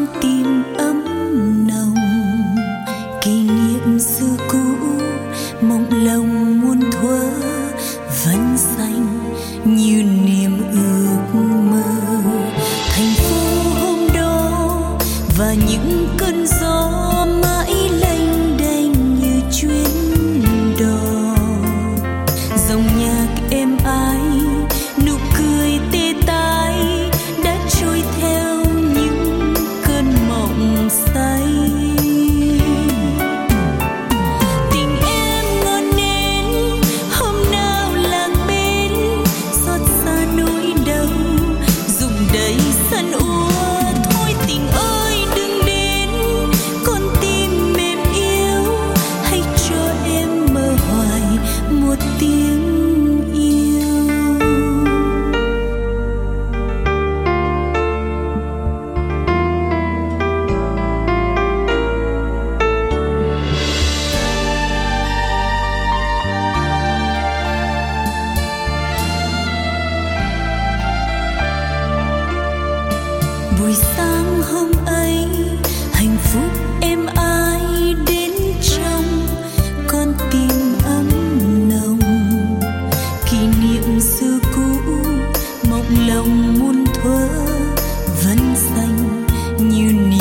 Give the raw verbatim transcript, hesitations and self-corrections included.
tim ấm nồng, kỷ niệm xưa cũ mộng lòng muôn thuở vẫn xanh như niềm ước mơ. Thành phố hôm đó và những cơn gió mãi lênh đênh như chuyến đò, dòng nhạc êm ái, nụ cười tê tái đã trôi theo những cơn mộng say. Tình em ngọn nến hôm nào lạc bên, xót xa nỗi đau dùng đầy sân úa. Thôi tình ơi đừng đến, con tim mềm yếu, hãy cho em mơ hoài một tiếng yêu. Buổi sáng hôm ấy hạnh phúc êm ái đến trong con tim ấm nồng, kỷ niệm xưa cũ mộng lòng muôn thuở vẫn xanh như niềm